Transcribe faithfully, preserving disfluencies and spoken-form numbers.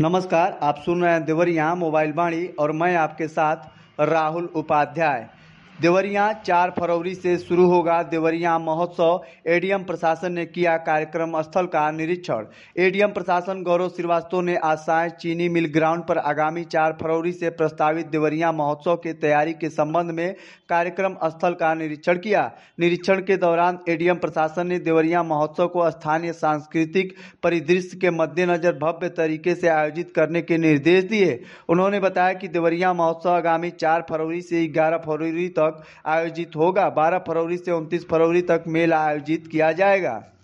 नमस्कार, आप सुन रहे हैं देवरिया मोबाइल वाणी और मैं आपके साथ राहुल उपाध्याय। देवरिया चार फरवरी से शुरू होगा देवरिया महोत्सव। एडीएम प्रशासन ने किया कार्यक्रम स्थल का निरीक्षण। एडीएम प्रशासन गौरव श्रीवास्तव ने आज साय चीनी मिल ग्राउंड पर आगामी चार फरवरी से प्रस्तावित देवरिया महोत्सव की तैयारी के संबंध में कार्यक्रम स्थल का निरीक्षण किया। निरीक्षण के दौरान एडीएम प्रशासन ने देवरिया महोत्सव को स्थानीय सांस्कृतिक परिदृश्य के मद्देनजर भव्य तरीके से आयोजित करने के निर्देश दिए। उन्होंने बताया कि देवरिया महोत्सव आगामी चार फरवरी से ग्यारह फरवरी तक आयोजित होगा। बारह फरवरी से उनतीस फरवरी तक मेला आयोजित किया जाएगा।